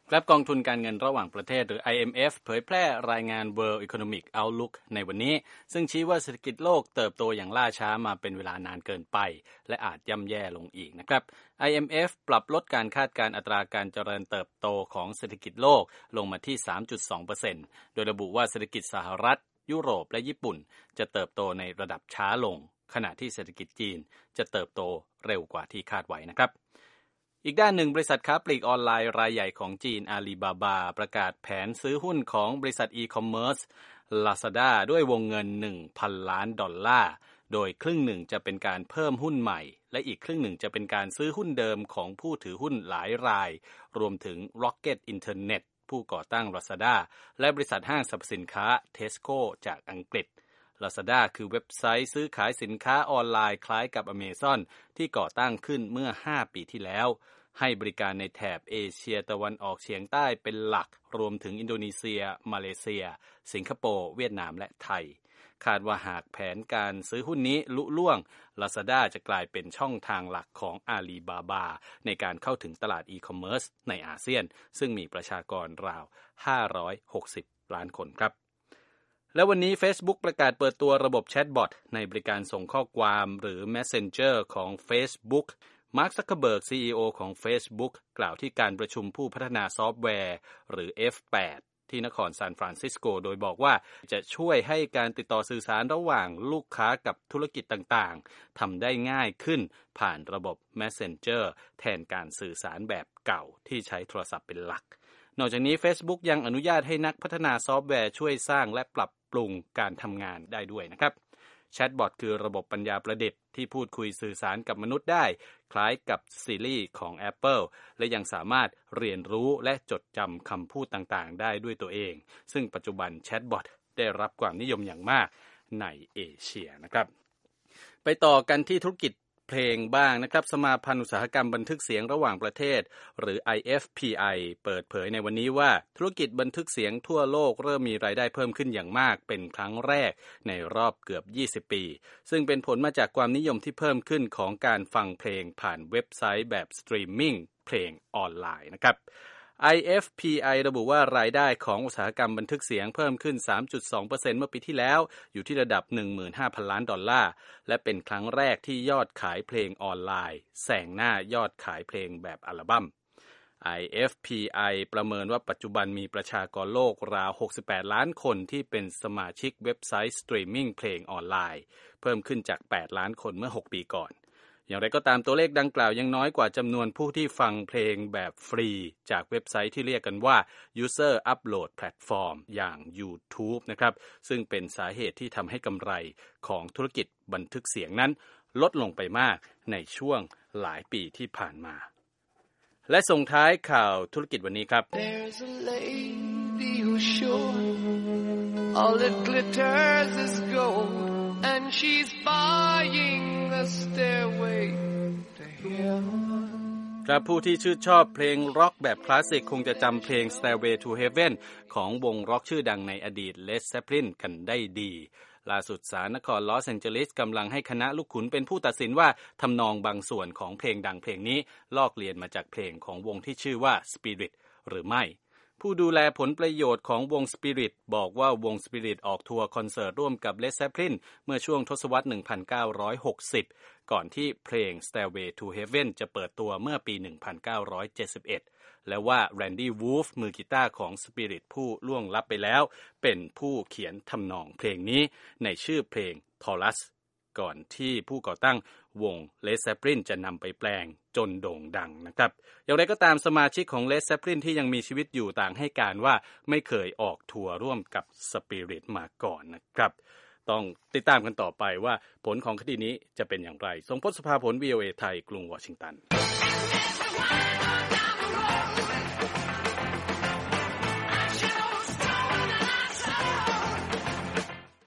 ครับกองทุนการเงินระหว่างประเทศหรือ IMF เผยแพร่รายงาน World Economic Outlook ในวันนี้ซึ่งชี้ว่าเศรษฐกิจโลกเติบโตอย่างล่าช้ามาเป็นเวลานานเกินไปและอาจย่ำแย่ลงอีกนะครับ IMF ปรับลดการคาดการณ์อัตราการเจริญเติบโตของเศรษฐกิจโลกลงมาที่ 3.2% โดยระบุว่าเศรษฐกิจสหรัฐยุโรปและญี่ปุ่นจะเติบโตในระดับช้าลงขณะที่เศรษฐกิจจีนจะเติบโตเร็วกว่าที่คาดไว้นะครับอีกด้านหนึ่งบริษัทค้าปลีกออนไลน์รายใหญ่ของจีนอาลีบาบาประกาศแผนซื้อหุ้นของบริษัทอีคอมเมิร์ซ Lazada ด้วยวงเงิน $1,000 ล้านโดยครึ่งหนึ่งจะเป็นการเพิ่มหุ้นใหม่และอีกครึ่งหนึ่งจะเป็นการซื้อหุ้นเดิมของผู้ถือหุ้นหลายรายรวมถึง Rocket Internet ผู้ก่อตั้ง Lazada และบริษัทห้างสรรพสินค้า Tesco จากอังกฤษLazada คือเว็บไซต์ซื้อขายสินค้าออนไลน์คล้ายกับ Amazon ที่ก่อตั้งขึ้นเมื่อ5ปีที่แล้วให้บริการในแถบเอเชียตะวันออกเฉียงใต้เป็นหลักรวมถึงอินโดนีเซียมาเลเซียสิงคโปร์เวียดนามและไทยคาดว่าหากแผนการซื้อหุ้นนี้ลุล่วง Lazada จะกลายเป็นช่องทางหลักของ Alibaba ในการเข้าถึงตลาดอีคอมเมิร์ซในอาเซียนซึ่งมีประชากรราว560ล้านคนครับและวันนี้ Facebook ประกาศเปิดตัวระบบแชทบอทในบริการส่งข้อความหรือ Messenger ของ Facebook มาร์ค ซักเคอร์เบิร์ก CEO ของ Facebook กล่าวที่การประชุมผู้พัฒนาซอฟต์แวร์หรือ F8 ที่นครซานฟรานซิสโกโดยบอกว่าจะช่วยให้การติดต่อสื่อสารระหว่างลูกค้ากับธุรกิจต่างๆทำได้ง่ายขึ้นผ่านระบบ Messenger แทนการสื่อสารแบบเก่าที่ใช้โทรศัพท์เป็นหลักนอกจากนี้ Facebook ยังอนุญาตให้นักพัฒนาซอฟต์แวร์ช่วยสร้างและปรับปรุงการทำงานได้ด้วยนะครับแชทบอทคือระบบปัญญาประดิษฐ์ที่พูดคุยสื่อสารกับมนุษย์ได้คล้ายกับ Siri ของ Apple และยังสามารถเรียนรู้และจดจำคำพูดต่างๆได้ด้วยตัวเองซึ่งปัจจุบันแชทบอทได้รับความนิยมอย่างมากในเอเชียนะครับไปต่อกันที่ธุรกิจเพลงบ้างนะครับสมาพันธ์อุตสาหกรรมบันทึกเสียงระหว่างประเทศหรือ IFPI เปิดเผยในวันนี้ว่าธุรกิจบันทึกเสียงทั่วโลกเริ่มมีรายได้เพิ่มขึ้นอย่างมากเป็นครั้งแรกในรอบเกือบ20ปีซึ่งเป็นผลมาจากความนิยมที่เพิ่มขึ้นของการฟังเพลงผ่านเว็บไซต์แบบสตรีมมิ่งเพลงออนไลน์นะครับIFPI ระบุว่ารายได้ของอุตสาหกรรมบันทึกเสียงเพิ่มขึ้น 3.2% เมื่อปีที่แล้วอยู่ที่ระดับ 15,000 ล้านดอลลาร์และเป็นครั้งแรกที่ยอดขายเพลงออนไลน์แซงหน้ายอดขายเพลงแบบอัลบั้ม IFPI ประเมินว่าปัจจุบันมีประชากรโลกราว 68 ล้านคนที่เป็นสมาชิกเว็บไซต์สตรีมมิ่งเพลงออนไลน์เพิ่มขึ้นจาก 8 ล้านคนเมื่อ 6 ปีก่อนอย่างไรก็ตามตัวเลขดังกล่าวยังน้อยกว่าจำนวนผู้ที่ฟังเพลงแบบฟรีจากเว็บไซต์ที่เรียกกันว่า User Upload Platform อย่าง YouTube นะครับซึ่งเป็นสาเหตุที่ทำให้กำไรของธุรกิจบันทึกเสียงนั้นลดลงไปมากในช่วงหลายปีที่ผ่านมาและส่งท้ายข่าวธุรกิจวันนี้ครับ There's a lady who's sure all that glitters is gold and she's buying a stairway to heaven ครับผู้ที่ชื่นชอบเพลงร็อกแบบคลาสสิกคงจะจำเพลง Stairway to Heaven ของวงร็อกชื่อดังในอดีต Led Zeppelin กันได้ดีล่าสุดศาลนครลอสแองเจลิสกำลังให้คณะลูกขุนเป็นผู้ตัดสินว่าทำนองบางส่วนของเพลงดังเพลงนี้ลอกเลียนมาจากเพลงของวงที่ชื่อว่า Spirit หรือไม่ผู้ดูแลผลประโยชน์ของวง Spirit บอกว่าวง Spirit ออกทัวร์คอนเสิร์ตร่วมกับ Led Zeppelin เมื่อช่วงทศวรรษ 1960 ก่อนที่เพลง Stairway to Heaven จะเปิดตัวเมื่อปี 1971 และว่า Randy Wolf มือกีตาร์ของ Spirit ผู้ล่วงลับไปแล้วเป็นผู้เขียนทำนองเพลงนี้ในชื่อเพลง Taurus ก่อนที่ผู้ก่อตั้งวง Led Zeppelin จะนำไปแปลงจนโด่งดังนะครับอย่างไรก็ตามสมาชิกของ Led Zeppelin ที่ยังมีชีวิตอยู่ต่างให้การว่าไม่เคยออกทัวร์ร่วมกับ Spirit มาก่อนนะครับต้องติดตามกันต่อไปว่าผลของคดีนี้จะเป็นอย่างไรทรงพจน์ สุภาผล VOA ไทยกรุงวอชิงตัน